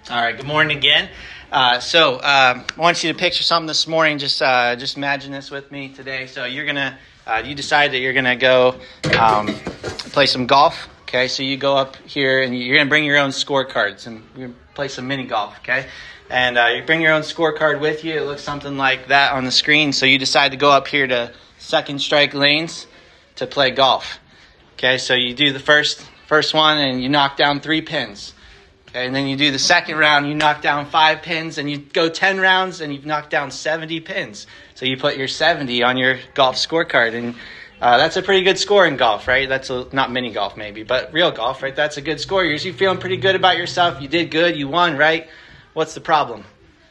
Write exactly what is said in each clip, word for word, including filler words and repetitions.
All right, good morning again. Uh, so uh, I want you to picture something this morning. Just uh, just imagine this with me today. So you're gonna uh, you decide that you're gonna go um, play some golf. Okay, so you go up here and you're gonna bring your own scorecards and you're gonna play some mini golf. Okay, and uh, you bring your own scorecard with you. It looks something like that on the screen. So you decide to go up here to Second Strike Lanes to play golf. Okay, so you do the first first one and you knock down three pins. Okay, and then you do the second round, you knock down five pins, and you go ten rounds, and you've knocked down seventy pins. So you put your seventy on your golf scorecard, and uh, that's a pretty good score in golf, right? That's a, not mini golf maybe, but real golf, right? That's a good score. You're usually feeling pretty good about yourself. You did good, you won, right? What's the problem?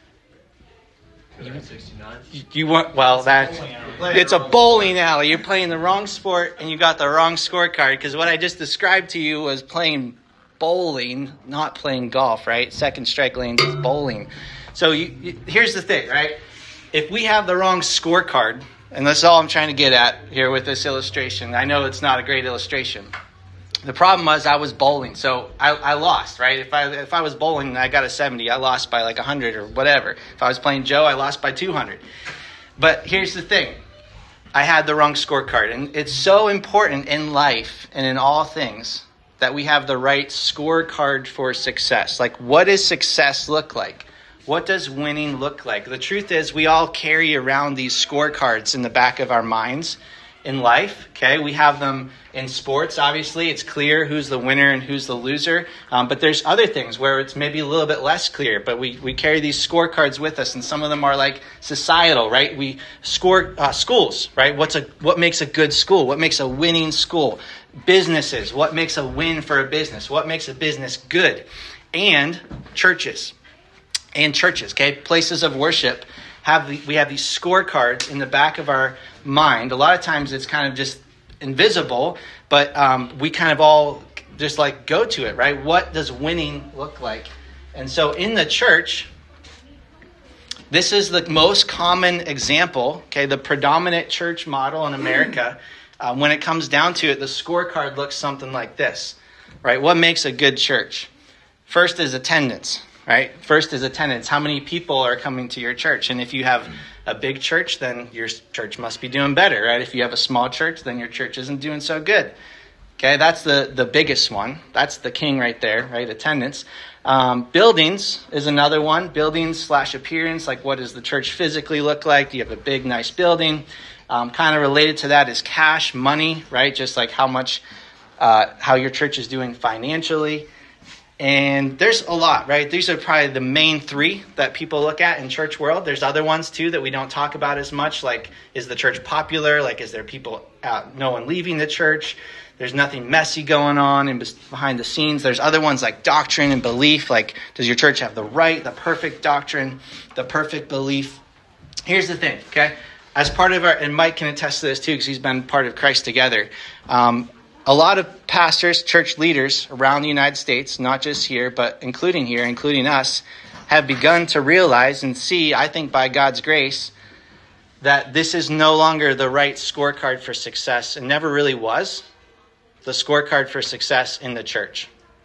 You, you, you want well that it's a bowling alley. You're playing the wrong sport, and you got the wrong scorecard because what I just described to you was playing bowling, not playing golf, right? Second Strike Lanes is bowling. So you, you, here's the thing, right? If we have the wrong scorecard, and that's all I'm trying to get at here with this illustration. I know it's not a great illustration. The problem was I was bowling, so I, I lost, right? If I if I was bowling and I got a seventy, I lost by like one hundred or whatever. If I was playing Joe, I lost by two hundred. But here's the thing. I had the wrong scorecard, and it's so important in life and in all things that we have the right scorecard for success. Like, what does success look like? What does winning look like? The truth is we all carry around these scorecards in the back of our minds in life, okay? We have them in sports, obviously. It's clear who's the winner and who's the loser. Um, but there's other things where it's maybe a little bit less clear, but we, we carry these scorecards with us, and some of them are like societal, right? We score uh, schools, right? What's a what makes a good school? What makes a winning school? Businesses, what makes a win for a business? What makes a business good? And churches. And churches, okay? Places of worship. Have the, we have these scorecards in the back of our mind. A lot of times it's kind of just invisible, but um, we kind of all just like go to it, right? What does winning look like? And so in the church, this is the most common example, okay? The predominant church model in America. Uh, when it comes down to it, the scorecard looks something like this, right? What makes a good church? First is attendance, right? First is attendance. How many people are coming to your church? And if you have a big church, then your church must be doing better, right? If you have a small church, then your church isn't doing so good. Okay, that's the, the biggest one. That's the king right there, right? Attendance. Um, buildings is another one. Buildings slash appearance, like what does the church physically look like? Do you have a big, nice building? Um, kind of related to that is cash, money, right? Just like how much, uh, how your church is doing financially. And there's a lot, right? These are probably the main three that people look at in church world. There's other ones too that we don't talk about as much. Like, is the church popular? Like, is there people out, no one leaving the church? There's nothing messy going on and behind the scenes. There's other ones like doctrine and belief. Like, does your church have the right, the perfect doctrine, the perfect belief? Here's the thing, okay? As part of our, and Mike can attest to this too because he's been part of Christ Together. Um, a lot of pastors, church leaders around the United States, not just here, but including here, including us, have begun to realize and see, I think by God's grace, that this is no longer the right scorecard for success and never really was the scorecard for success in the church.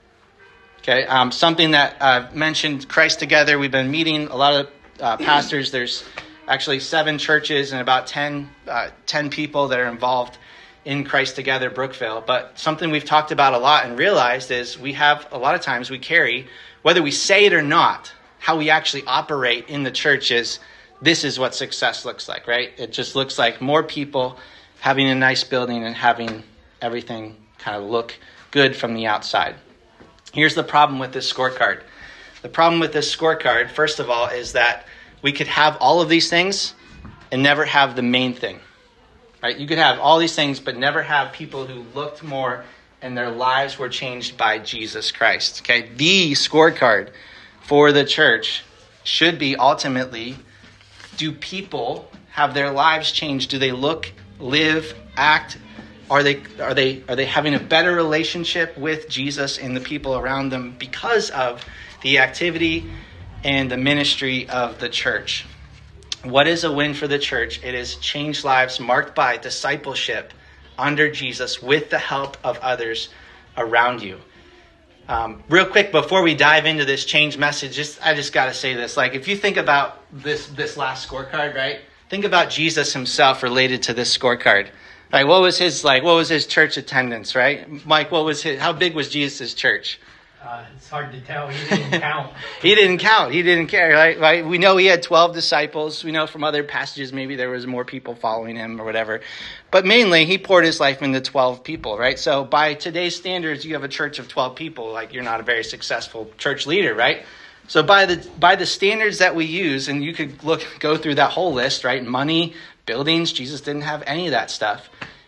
Okay, um, something that I've mentioned, Christ Together, we've been meeting a lot of uh, pastors. There's actually seven churches and about ten, uh, ten people that are involved in Christ Together Brookville. But something we've talked about a lot and realized is we have, a lot of times we carry, whether we say it or not, how we actually operate in the church is, this is what success looks like, right? It just looks like more people having a nice building and having everything kind of look good from the outside. Here's the problem with this scorecard. The problem with this scorecard, first of all, is that we could have all of these things and never have the main thing, right? You could have all these things, but never have people who looked more and their lives were changed by Jesus Christ, okay? The scorecard for the church should be ultimately, do people have their lives changed? Do they look, live, act? Are they, are they, are they having a better relationship with Jesus and the people around them because of the activity and the ministry of the church? What is a win for the church? It is changed lives marked by discipleship under Jesus with the help of others around you. Um, real quick, before we dive into this change message, just I just got to say this. Like, if you think about this this last scorecard, right? Think about Jesus himself related to this scorecard. Like, what was his like? What was his church attendance, right? Mike, what was his? How big was Jesus' church? Uh, it's hard to tell. He didn't count. He didn't count. He didn't care, right? right? We know he had twelve disciples. We know from other passages maybe there was more people following him or whatever. But mainly, he poured his life into twelve people, right? So by today's standards, you have a church of twelve people. Like, you're not a very successful church leader, right? So by the by the standards that we use, and you could look go through that whole list, right? Money, buildings, Jesus didn't have any of that stuff.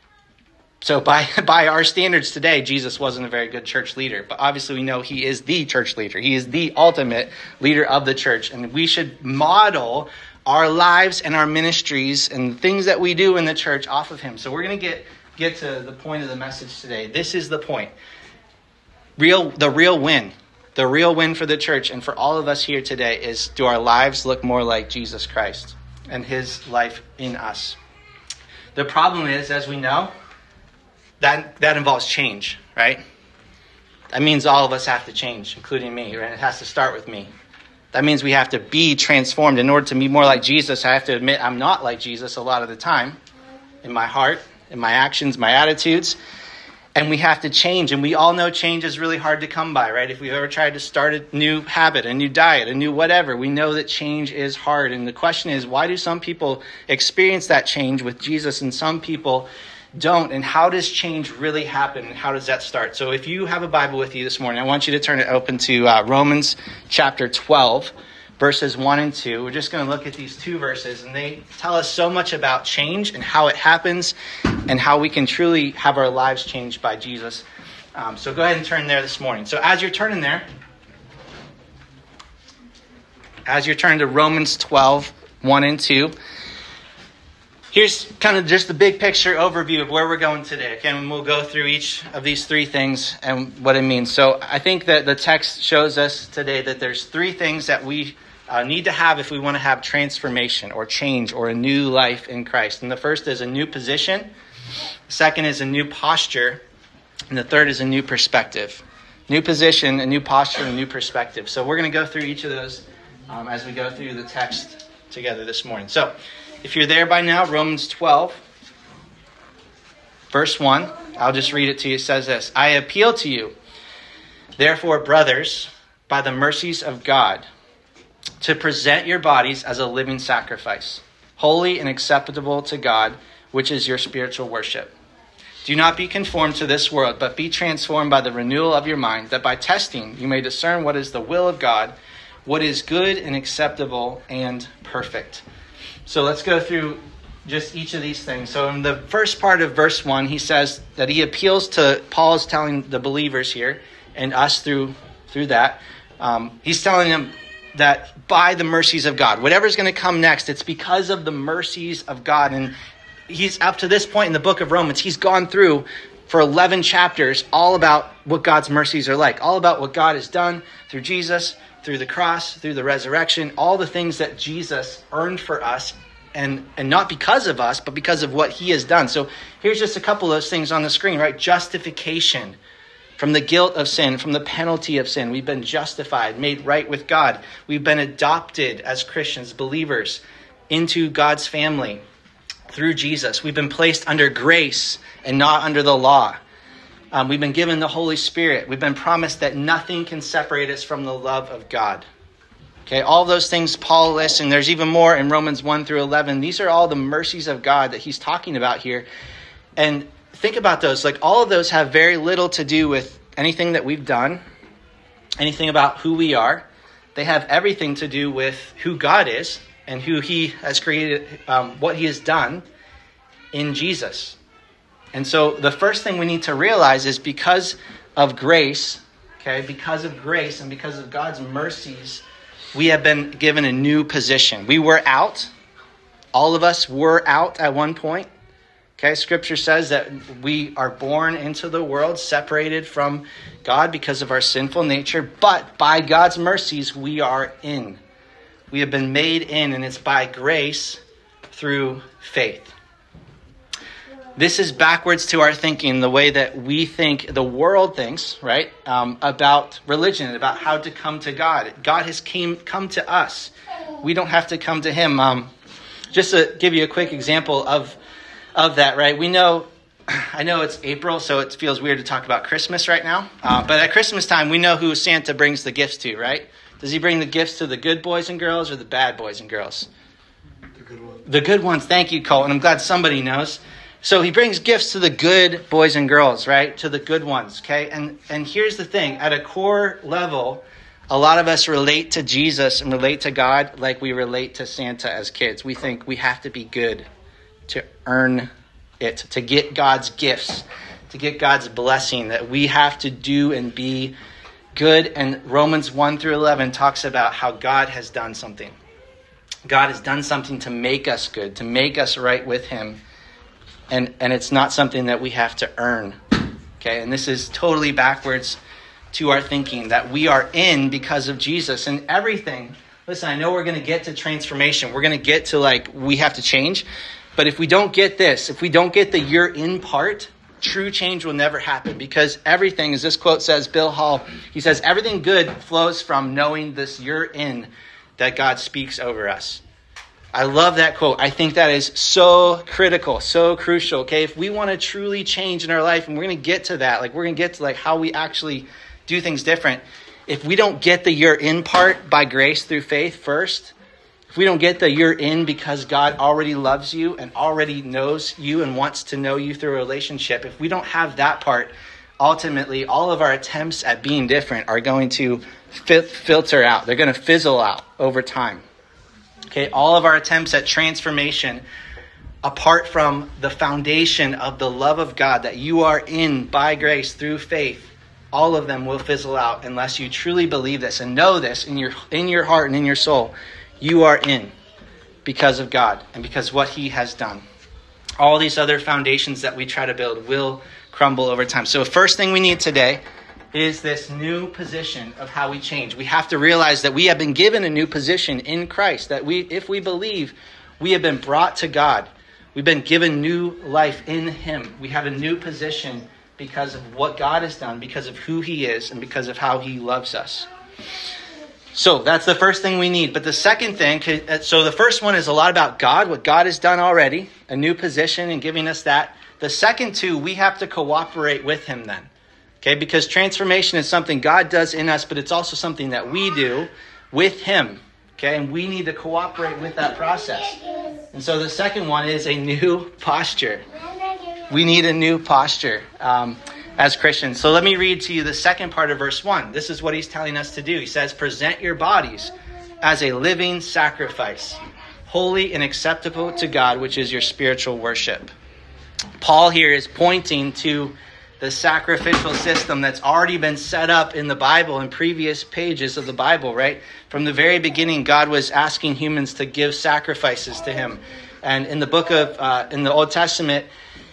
So by by our standards today, Jesus wasn't a very good church leader. But obviously we know he is the church leader. He is the ultimate leader of the church. And we should model our lives and our ministries and things that we do in the church off of him. So we're going to get get to the point of the message today. This is the point. Real the real win. The real win for the church and for all of us here today is, do our lives look more like Jesus Christ and his life in us? The problem is, as we know, That that involves change, right? That means all of us have to change, including me, right? It has to start with me. That means we have to be transformed. In order to be more like Jesus, I have to admit I'm not like Jesus a lot of the time, in my heart, in my actions, my attitudes. And we have to change. And we all know change is really hard to come by, right? If we've ever tried to start a new habit, a new diet, a new whatever, we know that change is hard. And the question is, why do some people experience that change with Jesus and some people don't? And how does change really happen? And how does that start? So if you have a Bible with you this morning, I want you to turn it open to uh, Romans chapter twelve, verses one and two. We're just going to look at these two verses, and they tell us so much about change and how it happens and how we can truly have our lives changed by Jesus. Um, so go ahead and turn there this morning. So as you're turning there, as you're turning to Romans twelve, one and two, here's kind of just the big picture overview of where we're going today. Okay, and we'll go through each of these three things and what it means. So I think that the text shows us today that there's three things that we uh, need to have if we want to have transformation or change or a new life in Christ. And the first is a new position. The second is a new posture. And the third is a new perspective. New position, a new posture, and a new perspective. So we're going to go through each of those um, as we go through the text together this morning. So if you're there by now, Romans twelve, verse one, I'll just read it to you. It says this: I appeal to you, therefore, brothers, by the mercies of God, to present your bodies as a living sacrifice, holy and acceptable to God, which is your spiritual worship. Do not be conformed to this world, but be transformed by the renewal of your mind, that by testing you may discern what is the will of God, what is good and acceptable and perfect. So let's go through just each of these things. So in the first part of verse one, he says that he appeals to, Paul is telling the believers here, and us through through that, um, he's telling them that by the mercies of God, whatever's going to come next, it's because of the mercies of God. And he's up to this point in the book of Romans, he's gone through for eleven chapters all about what God's mercies are like, all about what God has done through Jesus, through the cross, through the resurrection, all the things that Jesus earned for us, and, and not because of us, but because of what he has done. So here's just a couple of those things on the screen, right? Justification from the guilt of sin, from the penalty of sin. We've been justified, made right with God. We've been adopted as Christians, believers, into God's family through Jesus. We've been placed under grace and not under the law. Um, we've been given the Holy Spirit. We've been promised that nothing can separate us from the love of God. Okay, all those things Paul lists, and there's even more in Romans one through eleven. These are all the mercies of God that he's talking about here. And think about those. Like, all of those have very little to do with anything that we've done, anything about who we are. They have everything to do with who God is and who he has created, um, what he has done in Jesus. And so the first thing we need to realize is because of grace, okay, because of grace and because of God's mercies, we have been given a new position. We were out. All of us were out at one point. Okay, Scripture says that we are born into the world separated from God because of our sinful nature, but by God's mercies, we are in. We have been made in, and it's by grace through faith. This is backwards to our thinking, the way that we think the world thinks, right, um, about religion, about how to come to God. God has came come to us. We don't have to come to him. Um, just to give you a quick example of of that, right? We know, I know it's April, so it feels weird to talk about Christmas right now. Uh, but at Christmas time, we know who Santa brings the gifts to, right? Does he bring the gifts to the good boys and girls or the bad boys and girls? The good ones. The good ones. Thank you, Colton. I'm glad somebody knows. So he brings gifts to the good boys and girls, right? To the good ones, okay? And and here's the thing. At a core level, a lot of us relate to Jesus and relate to God like we relate to Santa as kids. We think we have to be good to earn it, to get God's gifts, to get God's blessing, that we have to do and be good. And Romans one through eleven talks about how God has done something. God has done something to make us good, to make us right with him. And and it's not something that we have to earn. Okay, and this is totally backwards to our thinking, that we are in because of Jesus. And everything, listen, I know we're going to get to transformation. We're going to get to like, we have to change. But if we don't get this, if we don't get the you're in part, true change will never happen. Because everything, as this quote says, Bill Hall, he says, everything good flows from knowing this you're in that God speaks over us. I love that quote. I think that is so critical, so crucial. Okay, if we want to truly change in our life, and we're going to get to that, like we're going to get to like how we actually do things different. If we don't get the you're in part by grace through faith first, if we don't get the you're in because God already loves you and already knows you and wants to know you through a relationship, if we don't have that part, ultimately all of our attempts at being different are going to fi- filter out. They're going to fizzle out over time. Okay, all of our attempts at transformation, apart from the foundation of the love of God that you are in by grace through faith, all of them will fizzle out unless you truly believe this and know this in your in your heart and in your soul. You are in because of God and because what he has done. All these other foundations that we try to build will crumble over time. So the first thing we need today is this new position of how we change. We have to realize that we have been given a new position in Christ, that we, if we believe, we have been brought to God. We've been given new life in him. We have a new position because of what God has done, because of who he is, and because of how he loves us. So that's the first thing we need. But the second thing, so the first one is a lot about God, what God has done already, a new position and giving us that. The second two, we have to cooperate with him then. Okay, because transformation is something God does in us, but it's also something that we do with him. Okay, and we need to cooperate with that process. And so the second one is a new posture. We need a new posture um, as Christians. So let me read to you the second part of verse one. This is what he's telling us to do. He says, present your bodies as a living sacrifice, holy and acceptable to God, which is your spiritual worship. Paul here is pointing to the sacrificial system that's already been set up in the Bible, in previous pages of the Bible, right? From the very beginning, God was asking humans to give sacrifices to him. And in the book of, uh, in the Old Testament,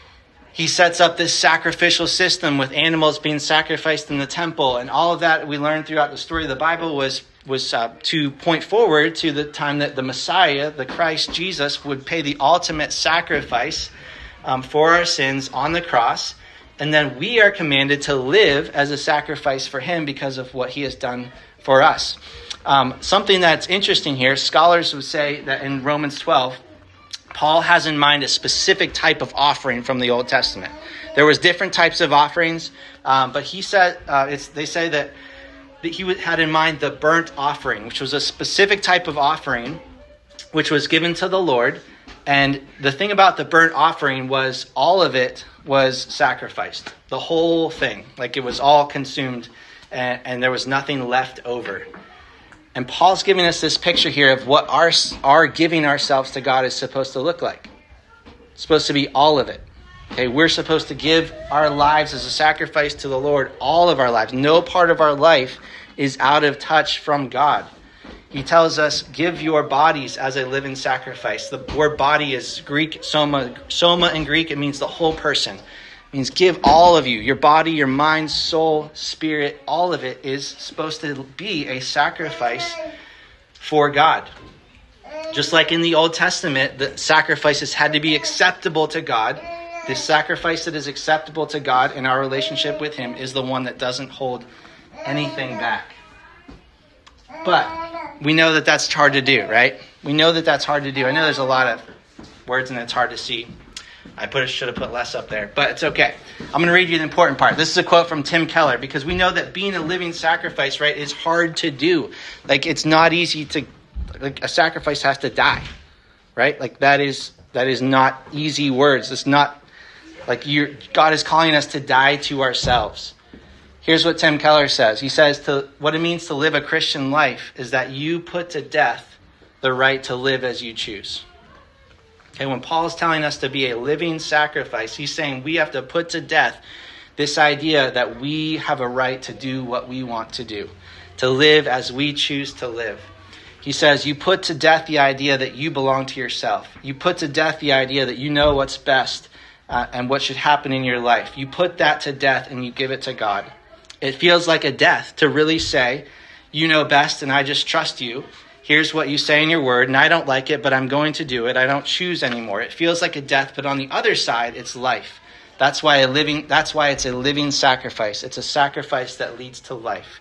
he sets up this sacrificial system with animals being sacrificed in the temple. And all of that we learned throughout the story of the Bible was, was uh, to point forward to the time that the Messiah, the Christ Jesus, would pay the ultimate sacrifice um, for our sins on the cross. And then we are commanded to live as a sacrifice for him because of what he has done for us. Um, something that's interesting here, scholars would say that in Romans twelve, Paul has in mind a specific type of offering from the Old Testament. There was different types of offerings, um, but he said, uh, it's, they say that, that he had in mind the burnt offering, which was a specific type of offering, which was given to the Lord. And the thing about the burnt offering was all of it was sacrificed. The whole thing. Like it was all consumed and, and there was nothing left over. And Paul's giving us this picture here of what our, our giving ourselves to God is supposed to look like. It's supposed to be all of it. Okay, we're supposed to give our lives as a sacrifice to the Lord, all of our lives. No part of our life is out of touch from God. He tells us, give your bodies as a living sacrifice. The word body is Greek, soma. Soma in Greek, it means the whole person. It means give all of you, your body, your mind, soul, spirit, all of it is supposed to be a sacrifice for God. Just like in the Old Testament, the sacrifices had to be acceptable to God. This sacrifice that is acceptable to God in our relationship with him is the one that doesn't hold anything back. But we know that that's hard to do, right? We know that that's hard to do. I know there's a lot of words and it's hard to see. I put should have put less up there, but it's okay. I'm going to read you the important part. This is a quote from Tim Keller, because we know that being a living sacrifice, right, is hard to do. Like, it's not easy to, like, a sacrifice has to die, right? Like, that is that is not easy words. It's not like you. God is calling us to die to ourselves. Here's what Tim Keller says. He says, to what it means to live a Christian life is that you put to death the right to live as you choose. Okay, when Paul is telling us to be a living sacrifice, he's saying we have to put to death this idea that we have a right to do what we want to do, to live as we choose to live. He says you put to death the idea that you belong to yourself. You put to death the idea that you know what's best uh, and what should happen in your life. You put that to death and you give it to God. It feels like a death to really say, you know best and I just trust you. Here's what you say in your word, and I don't like it, but I'm going to do it. I don't choose anymore. It feels like a death, but on the other side, it's life. That's why a living. That's why it's a living sacrifice. It's a sacrifice that leads to life.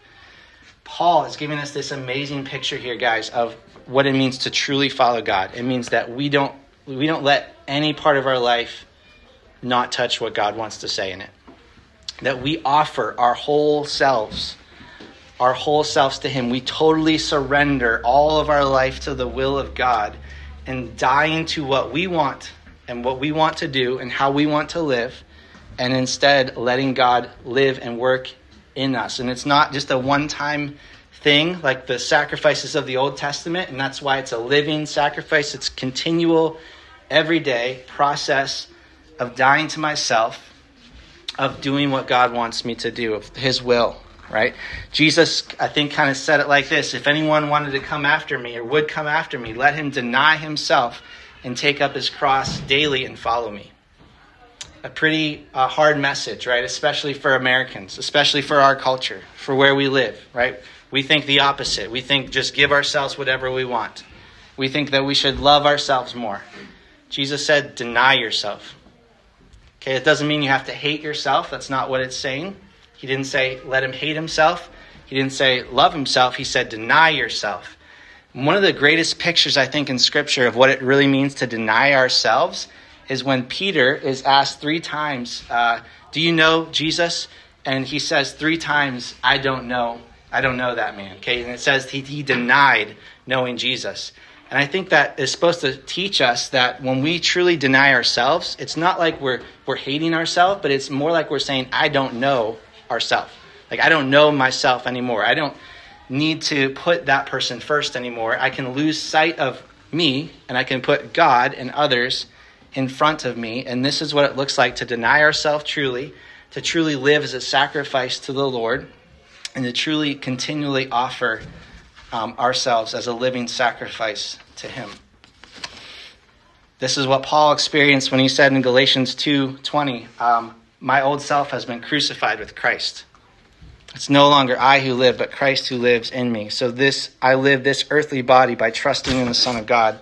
Paul is giving us this amazing picture here, guys, of what it means to truly follow God. It means that we don't we don't let any part of our life not touch what God wants to say in it. That we offer our whole selves. Our whole selves to him. We totally surrender all of our life to the will of God and dying to what we want and what we want to do and how we want to live, and instead letting God live and work in us. And it's not just a one-time thing like the sacrifices of the Old Testament, and that's why it's a living sacrifice. It's continual, everyday process of dying to myself, of doing what God wants me to do, of his will. Right? Jesus, I think, kind of said it like this. If anyone wanted to come after me or would come after me, let him deny himself and take up his cross daily and follow me. A pretty uh, hard message, right? Especially for Americans, especially for our culture, for where we live, right? We think the opposite. We think just give ourselves whatever we want. We think that we should love ourselves more. Jesus said, deny yourself. Okay, it doesn't mean you have to hate yourself. That's not what it's saying. He didn't say, let him hate himself. He didn't say, love himself. He said, deny yourself. And one of the greatest pictures, I think, in Scripture of what it really means to deny ourselves is when Peter is asked three times, uh, do you know Jesus? And he says three times, I don't know. I don't know that man. Okay, and it says he, he denied knowing Jesus. And I think that is supposed to teach us that when we truly deny ourselves, it's not like we're we're hating ourselves, but it's more like we're saying, I don't know ourselves. Like, I don't know myself anymore. I don't need to put that person first anymore. I can lose sight of me and I can put God and others in front of me. And this is what it looks like to deny ourselves truly, to truly live as a sacrifice to the Lord, and to truly continually offer um, ourselves as a living sacrifice to him. This is what Paul experienced when he said in Galatians two twenty, um, my old self has been crucified with Christ. It's no longer I who live, but Christ who lives in me. So this I live this earthly body by trusting in the Son of God,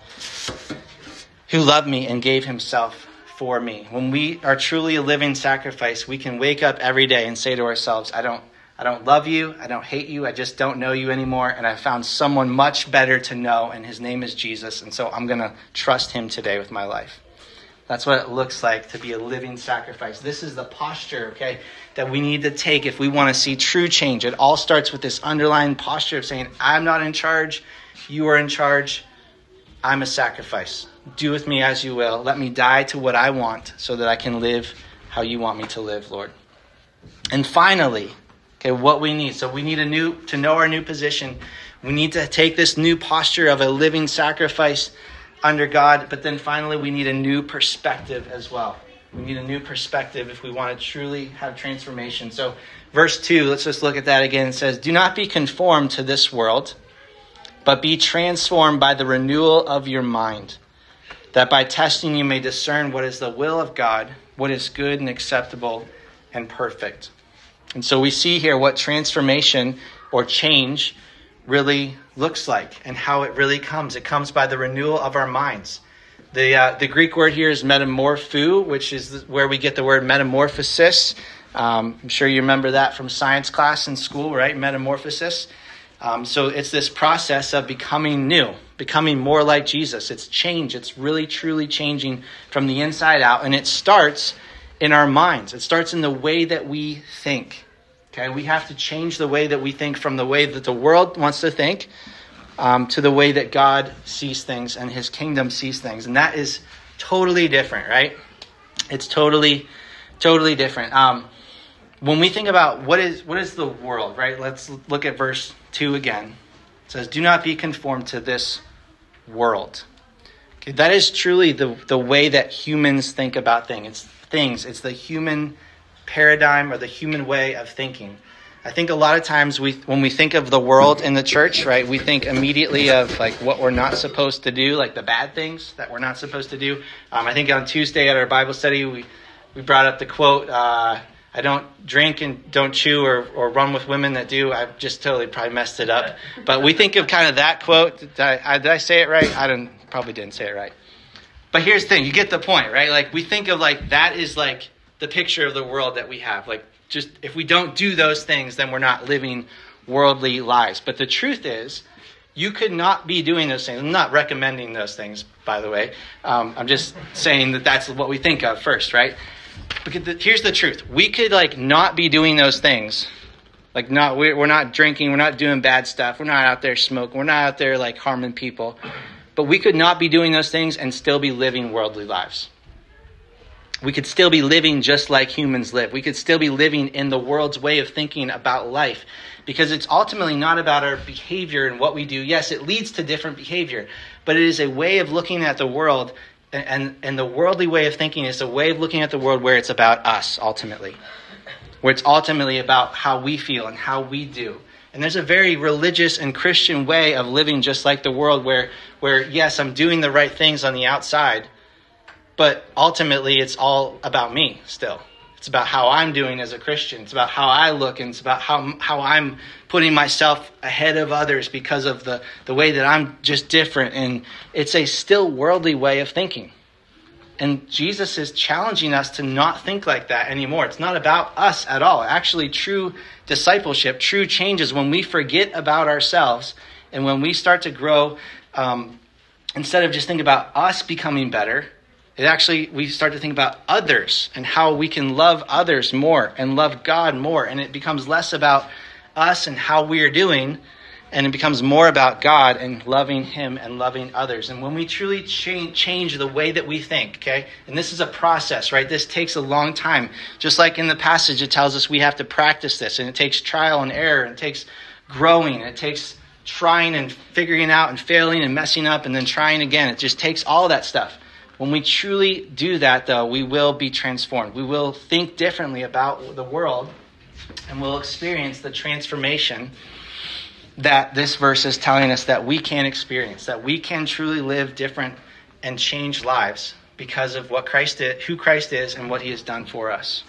who loved me and gave himself for me. When we are truly a living sacrifice, we can wake up every day and say to ourselves, I don't, I don't love you, I don't hate you, I just don't know you anymore, and I found someone much better to know, and his name is Jesus, and so I'm going to trust him today with my life. That's what it looks like to be a living sacrifice. This is the posture, okay, that we need to take if we want to see true change. It all starts with this underlying posture of saying, I'm not in charge, you are in charge, I'm a sacrifice. Do with me as you will. Let me die to what I want so that I can live how you want me to live, Lord. And finally, okay, what we need. So we need a new, to know our new position. We need to take this new posture of a living sacrifice under God, but then finally we need a new perspective as well. We need a new perspective if we want to truly have transformation. So verse two, let's just look at that again. It says, do not be conformed to this world, but be transformed by the renewal of your mind, that by testing you may discern what is the will of God, what is good and acceptable and perfect. And so we see here what transformation or change really looks like and how it really comes. It comes by the renewal of our minds. The uh, the Greek word here is metamorpho, which is where we get the word metamorphosis. Um, I'm sure you remember that from science class in school, right? Metamorphosis. Um, so it's this process of becoming new, becoming more like Jesus. It's change. It's really, truly changing from the inside out. And it starts in our minds. It starts in the way that we think. Okay, we have to change the way that we think from the way that the world wants to think um, to the way that God sees things and his kingdom sees things. And that is totally different, right? It's totally, totally different. Um, when we think about what is what is the world, right? Let's look at verse two again. It says, do not be conformed to this world. Okay, that is truly the, the way that humans think about things. It's things. It's the human paradigm or the human way of thinking. I think a lot of times we, when we think of the world in the church, right, we think immediately of like what we're not supposed to do, like the bad things that we're not supposed to do. Um, I think on Tuesday at our Bible study, we, we brought up the quote, uh, I don't drink and don't chew or, or run with women that do. I just totally probably messed it up. But we think of kind of that quote. Did I, did I say it right? I don't, probably didn't say it right. But here's the thing. You get the point, right? Like we think of like that is like the picture of the world that we have. Like just if we don't do those things, then we're not living worldly lives. But the truth is, you could not be doing those things. I'm not recommending those things, by the way. Um, I'm just saying that that's what we think of first, right? Because the, here's the truth. We could like not be doing those things. Like not we're, we're not drinking. We're not doing bad stuff. We're not out there smoking. We're not out there like harming people. But we could not be doing those things and still be living worldly lives. We could still be living just like humans live. We could still be living in the world's way of thinking about life. Because it's ultimately not about our behavior and what we do. Yes, it leads to different behavior. But it is a way of looking at the world. And, and the worldly way of thinking is a way of looking at the world where it's about us, ultimately. Where it's ultimately about how we feel and how we do. And there's a very religious and Christian way of living just like the world where, where yes, I'm doing the right things on the outside. But ultimately, it's all about me still. It's about how I'm doing as a Christian. It's about how I look, and it's about how how I'm putting myself ahead of others because of the, the way that I'm just different. And it's a still worldly way of thinking. And Jesus is challenging us to not think like that anymore. It's not about us at all. Actually, true discipleship, true change is when we forget about ourselves and when we start to grow, um, instead of just thinking about us becoming better, it actually, we start to think about others and how we can love others more and love God more. And it becomes less about us and how we are doing, and it becomes more about God and loving him and loving others. And when we truly change, change the way that we think, okay, and this is a process, right? This takes a long time. Just like in the passage, it tells us we have to practice this, and it takes trial and error, and it takes growing, it takes trying and figuring out and failing and messing up and then trying again. It just takes all that stuff. When we truly do that, though, we will be transformed. We will think differently about the world, and we'll experience the transformation that this verse is telling us that we can experience, that we can truly live different and change lives because of what Christ did, who Christ is, and what he has done for us.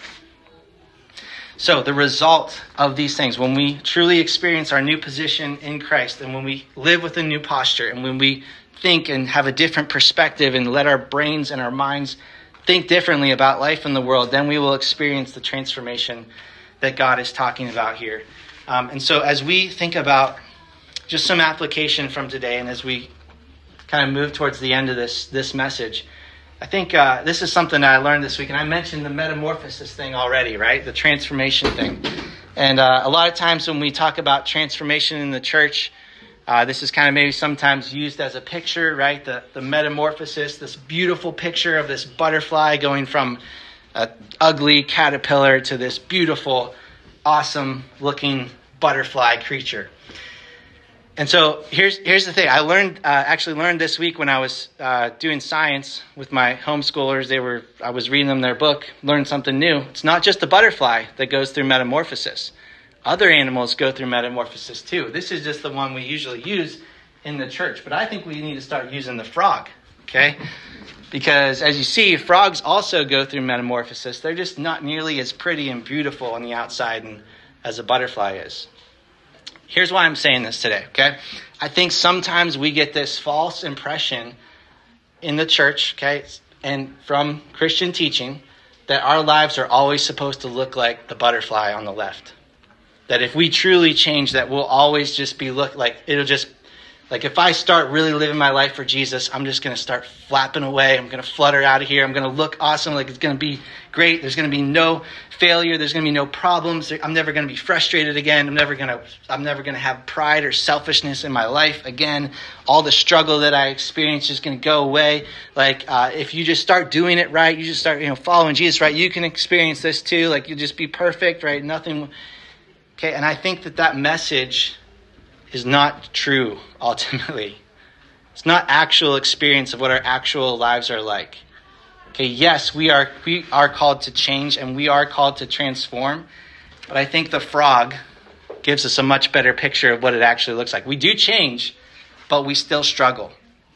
So the result of these things, when we truly experience our new position in Christ, and when we live with a new posture, and when we think and have a different perspective and let our brains and our minds think differently about life in the world, then we will experience the transformation that God is talking about here. Um, and so as we think about just some application from today, and as we kind of move towards the end of this, this message, I think uh, this is something that I learned this week. And I mentioned the metamorphosis thing already, right? The transformation thing. And uh, a lot of times when we talk about transformation in the church, Uh, this is kind of maybe sometimes used as a picture, right? The, the metamorphosis, this beautiful picture of this butterfly going from an ugly caterpillar to this beautiful, awesome-looking butterfly creature. And so here's here's the thing. I learned uh, actually learned this week when I was uh, doing science with my homeschoolers. They were I was reading them their book, learned something new. It's not just the butterfly that goes through metamorphosis. Other animals go through metamorphosis too. This is just the one we usually use in the church. But I think we need to start using the frog, okay? Because as you see, frogs also go through metamorphosis. They're just not nearly as pretty and beautiful on the outside and, as a butterfly is. Here's why I'm saying this today, okay? I think sometimes we get this false impression in the church, okay, and from Christian teaching, that our lives are always supposed to look like the butterfly on the left. That if we truly change, that we'll always just be look like, it'll just, like if I start really living my life for Jesus, I'm just going to start flapping away. I'm going to flutter out of here. I'm going to look awesome. Like it's going to be great. There's going to be no failure. There's going to be no problems. I'm never going to be frustrated again. I'm never going to, I'm never going to have pride or selfishness in my life again. All the struggle that I experienced is going to go away. Like uh, if you just start doing it right, you just start, you know, following Jesus right, you can experience this too. Like you'll just be perfect, right? Nothing. Okay. And I think that that message is not true ultimately. It's not actual experience of what our actual lives are like. Okay, yes, we are we are called to change and we are called to transform, but I think the frog gives us a much better picture of what it actually looks like. We do change, but we still struggle.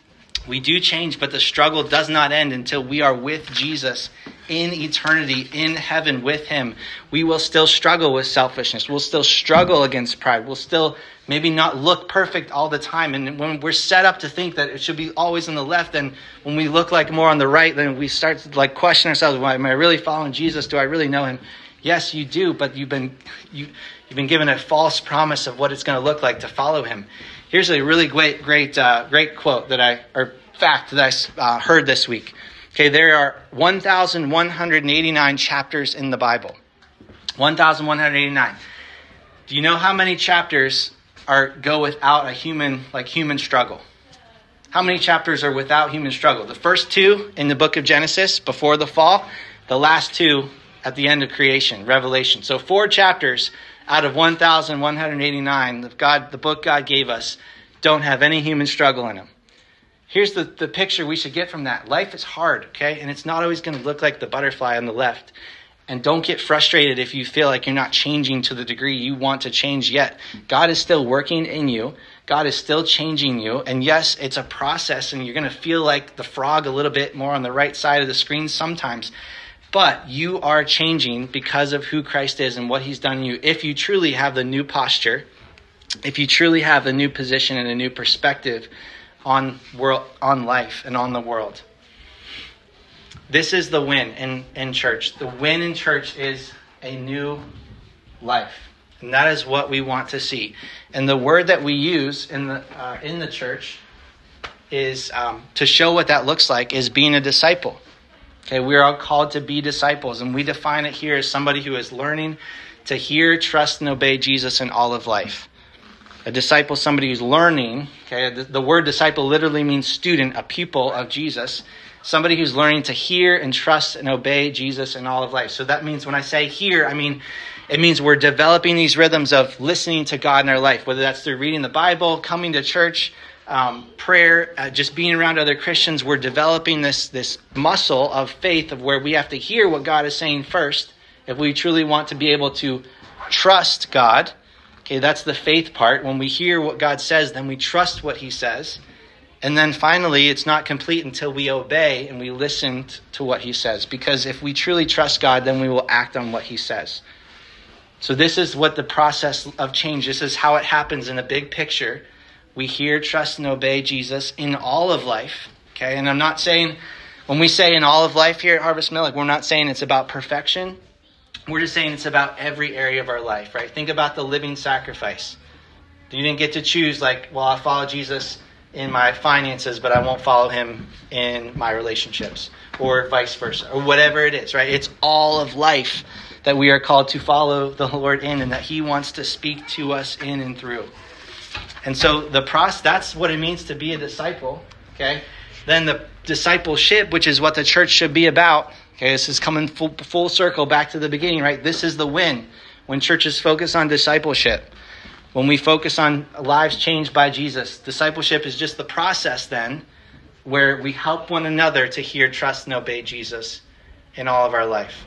We do change, but the struggle does not end until we are with Jesus in eternity, in heaven with him. We will still struggle with selfishness. We'll still struggle against pride. We'll still maybe not look perfect all the time. And when we're set up to think that it should be always on the left, and when we look like more on the right, then we start to like question ourselves, well, am I really following Jesus? Do I really know him? Yes, you do, but you've been you, you've been given a false promise of what it's going to look like to follow him. Here's a really great, great, uh, great quote that I, or fact that I uh, heard this week. Okay, there are one thousand one hundred eighty-nine chapters in the Bible. one thousand one hundred eighty-nine. Do you know how many chapters are go without a human, like human struggle? How many chapters are without human struggle? The first two in the book of Genesis before the fall, the last two at the end of creation, Revelation. So four chapters out of one thousand one hundred eighty-nine, the, God, the book God gave us, don't have any human struggle in them. Here's the, the picture we should get from that. Life is hard, okay? And it's not always going to look like the butterfly on the left. And don't get frustrated if you feel like you're not changing to the degree you want to change yet. God is still working in you. God is still changing you. And yes, it's a process, and you're going to feel like the frog a little bit more on the right side of the screen sometimes. But you are changing because of who Christ is and what he's done in you. If you truly have the new posture, if you truly have a new position and a new perspective on world, on life and on the world. This is the win in, in church. The win in church is a new life. And that is what we want to see. And the word that we use in the uh, in the church is um, to show what that looks like is being a disciple. Okay, we are all called to be disciples. And we define it here as somebody who is learning to hear, trust, and obey Jesus in all of life. A disciple is somebody who's learning. Okay, the, the word disciple literally means student, a pupil of Jesus. Somebody who's learning to hear and trust and obey Jesus in all of life. So that means when I say hear, I mean, it means we're developing these rhythms of listening to God in our life, whether that's through reading the Bible, coming to church, um, prayer, uh, just being around other Christians. We're developing this, this muscle of faith of where we have to hear what God is saying first if we truly want to be able to trust God. Okay, that's the faith part. When we hear what God says, then we trust what he says. And then finally, it's not complete until we obey and we listen to what he says. Because if we truly trust God, then we will act on what he says. So this is what the process of change, this is how it happens in a big picture. We hear, trust, and obey Jesus in all of life. Okay, and I'm not saying, when we say in all of life here at Harvest Mill, like we're not saying it's about perfection. We're just saying it's about every area of our life, right? Think about the living sacrifice. You didn't get to choose like, well, I'll follow Jesus in my finances, but I won't follow him in my relationships, or vice versa, or whatever it is, right? It's all of life that we are called to follow the Lord in, and that he wants to speak to us in and through. And so the process, that's what it means to be a disciple, okay? Then the discipleship, which is what the church should be about. Okay, this is coming full, full circle back to the beginning, right? This is the win when churches focus on discipleship. When we focus on lives changed by Jesus, discipleship is just the process then where we help one another to hear, trust, and obey Jesus in all of our life.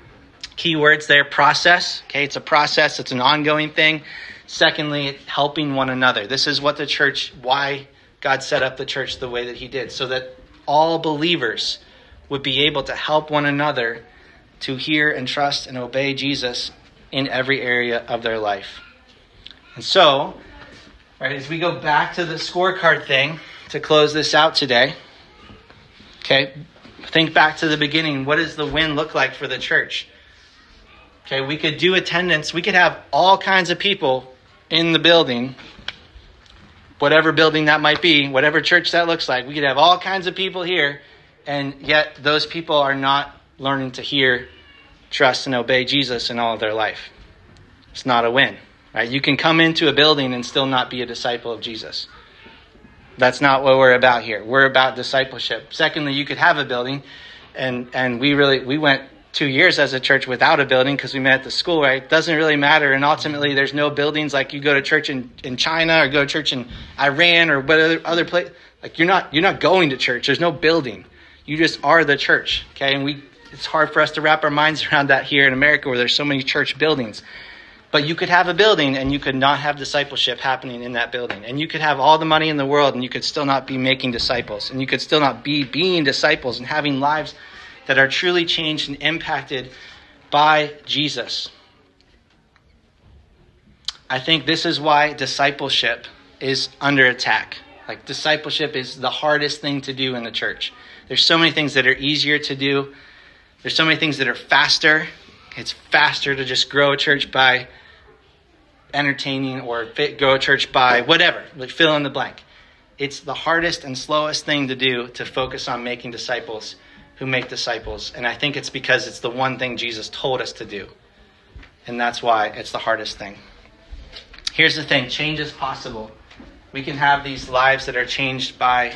Key words there, process. Okay, it's a process. It's an ongoing thing. Secondly, helping one another. This is what the church, why God set up the church the way that he did, so that all believers would be able to help one another to hear and trust and obey Jesus in every area of their life. And so, right, as we go back to the scorecard thing to close this out today, Okay, think back to the beginning. What does the win look like for the church? Okay, we could do attendance. We could have all kinds of people in the building, whatever building that might be, whatever church that looks like. We could have all kinds of people here, and yet those people are not learning to hear, trust, and obey Jesus in all of their life. It's not a win, right? You can come into a building and still not be a disciple of Jesus. That's not what we're about here. We're about discipleship. Secondly, you could have a building, and and we really we went two years as a church without a building because we met at the school, right? It doesn't really matter, and ultimately there's no buildings like you go to church in, in China or go to church in Iran or what other other place. Like you're not you're not going to church. There's no building. You just are the church, okay? And we it's hard for us to wrap our minds around that here in America where there's so many church buildings. But you could have a building and you could not have discipleship happening in that building. And you could have all the money in the world and you could still not be making disciples. And you could still not be being disciples and having lives that are truly changed and impacted by Jesus. I think this is why discipleship is under attack. Like discipleship is the hardest thing to do in the church. There's so many things that are easier to do. There's so many things that are faster. It's faster to just grow a church by entertaining or fit, grow a church by whatever, like fill in the blank. It's the hardest and slowest thing to do to focus on making disciples who make disciples. And I think it's because it's the one thing Jesus told us to do. And that's why it's the hardest thing. Here's the thing, change is possible. We can have these lives that are changed by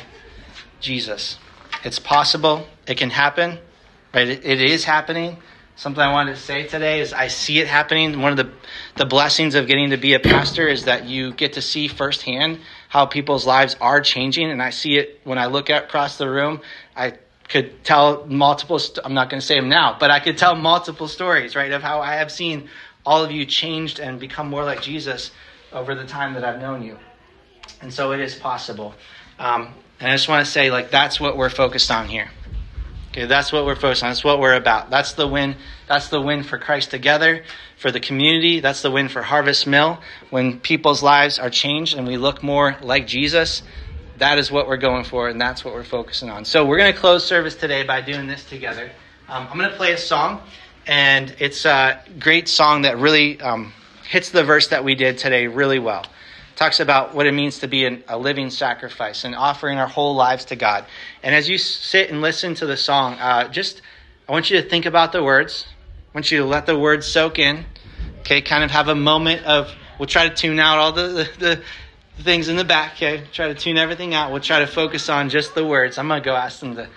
Jesus. It's possible. It can happen. Right? It, it is happening. Something I wanted to say today is I see it happening. One of the, the blessings of getting to be a pastor is that you get to see firsthand how people's lives are changing. And I see it when I look at across the room. I could tell multiple, st- I'm not going to say them now, but I could tell multiple stories, right, of how I have seen all of you changed and become more like Jesus over the time that I've known you. And so it is possible. Um, and I just want to say, like, that's what we're focused on here. Okay, that's what we're focused on. That's what we're about. That's the win. That's the win for Christ Together, for the community. That's the win for Harvest Mill. When people's lives are changed and we look more like Jesus, that is what we're going for, and that's what we're focusing on. So we're going to close service today by doing this together. Um, I'm going to play a song, and it's a great song that really um, hits the verse that we did today really well. Talks about what it means to be an, a living sacrifice and offering our whole lives to God. And as you sit and listen to the song, uh, just I want you to think about the words. I want you to let the words soak in. Okay, kind of have a moment of, we'll try to tune out all the, the, the things in the back. Okay, try to tune everything out. We'll try to focus on just the words. I'm going to go ask them to,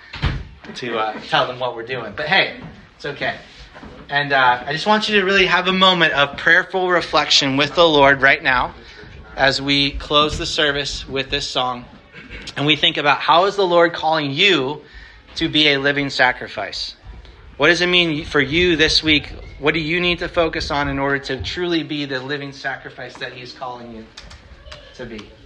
to uh, tell them what we're doing. But hey, it's okay. And uh, I just want you to really have a moment of prayerful reflection with the Lord right now, as we close the service with this song, and we think about how is the Lord calling you to be a living sacrifice? What does it mean for you this week? What do you need to focus on in order to truly be the living sacrifice that He's calling you to be?